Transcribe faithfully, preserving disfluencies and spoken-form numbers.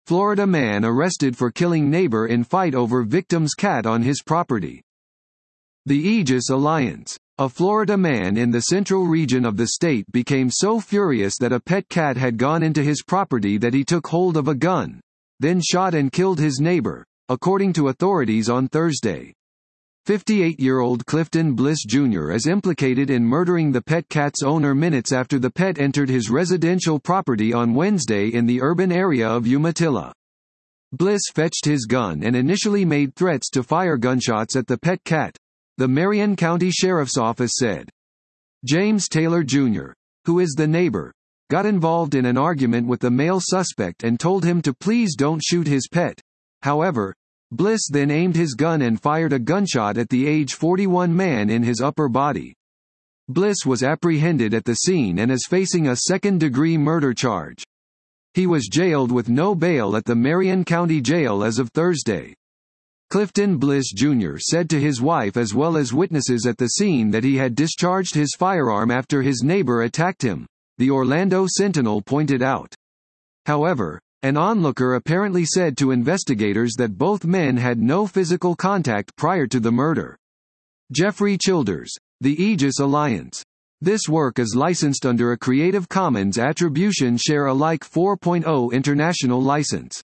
Florida man arrested for killing neighbor in fight over victim's cat on his property. The Aegis Alliance. A Florida man in the central region of the state became so furious that a pet cat had gone into his property that he took hold of a gun, then shot and killed his neighbor, according to authorities on Thursday. fifty-eight-year-old Clifton Bliss Junior is implicated in murdering the pet cat's owner minutes after the pet entered his residential property on Wednesday in the urban area of Umatilla. Bliss fetched his gun and initially made threats to fire gunshots at the pet cat, the Marion County Sheriff's Office said. James Taylor Junior, who is the neighbor, got involved in an argument with the male suspect and told him to please don't shoot his pet. However, Bliss then aimed his gun and fired a gunshot at the age forty-one man in his upper body. Bliss was apprehended at the scene and is facing a second-degree murder charge. He was jailed with no bail at the Marion County Jail as of Thursday. Clifton Bliss Junior said to his wife as well as witnesses at the scene that he had discharged his firearm after his neighbor attacked him, the Orlando Sentinel pointed out. However, an onlooker apparently said to investigators that both men had no physical contact prior to the murder. Jeffrey Childers, the Aegis Alliance. This work is licensed under a Creative Commons Attribution Share Alike four point oh international license.